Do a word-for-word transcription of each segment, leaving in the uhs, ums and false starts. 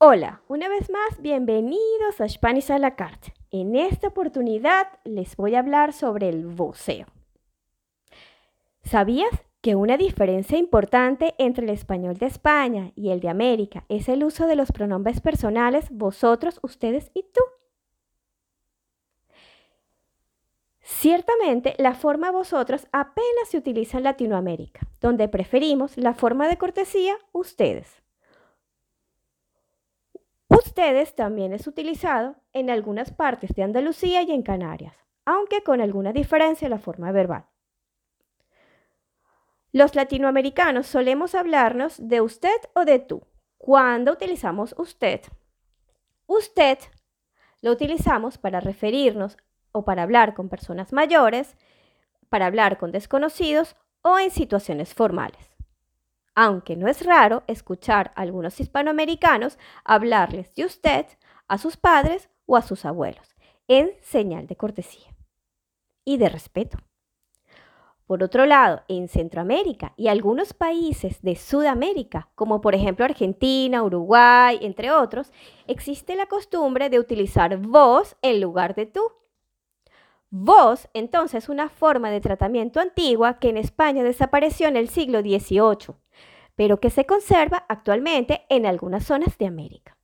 Hola, una vez más, bienvenidos a Spanish a la carte. En esta oportunidad les voy a hablar sobre el voceo. ¿Sabías que una diferencia importante entre el español de España y el de América es el uso de los pronombres personales vosotros, ustedes y tú? Ciertamente, la forma vosotros apenas se utiliza en Latinoamérica, donde preferimos la forma de cortesía ustedes. Ustedes también es utilizado en algunas partes de Andalucía y en Canarias, aunque con alguna diferencia en la forma verbal. Los latinoamericanos solemos hablarnos de usted o de tú. Cuando utilizamos usted, usted lo utilizamos para referirnos o para hablar con personas mayores, para hablar con desconocidos o en situaciones formales. Aunque no es raro escuchar a algunos hispanoamericanos hablarles de usted a sus padres o a sus abuelos, en señal de cortesía y de respeto. Por otro lado, en Centroamérica y algunos países de Sudamérica, como por ejemplo Argentina, Uruguay, entre otros, existe la costumbre de utilizar vos en lugar de tú. Vos, entonces, es una forma de tratamiento antigua que en España desapareció en el siglo dieciocho, pero que se conserva actualmente en algunas zonas de América.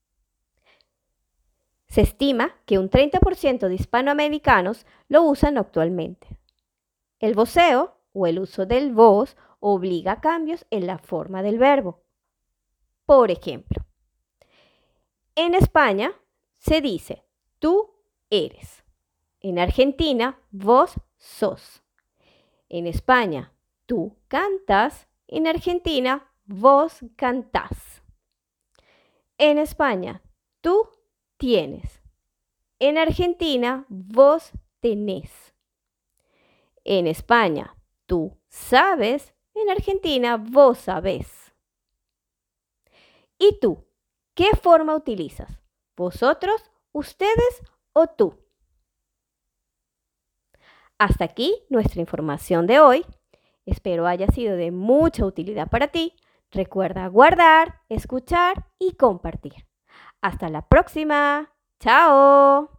Se estima que un treinta por ciento de hispanoamericanos lo usan actualmente. El voceo o el uso del vos obliga a cambios en la forma del verbo. Por ejemplo, en España se dice tú eres. En Argentina, vos sos. En España, tú cantas. En Argentina, vos cantás. En España, tú tienes. En Argentina, vos tenés. En España, tú sabes. En Argentina, vos sabés. ¿Y tú? ¿Qué forma utilizas? ¿Vosotros, ustedes o tú? Hasta aquí nuestra información de hoy. Espero haya sido de mucha utilidad para ti. Recuerda guardar, escuchar y compartir. Hasta la próxima. ¡Chao!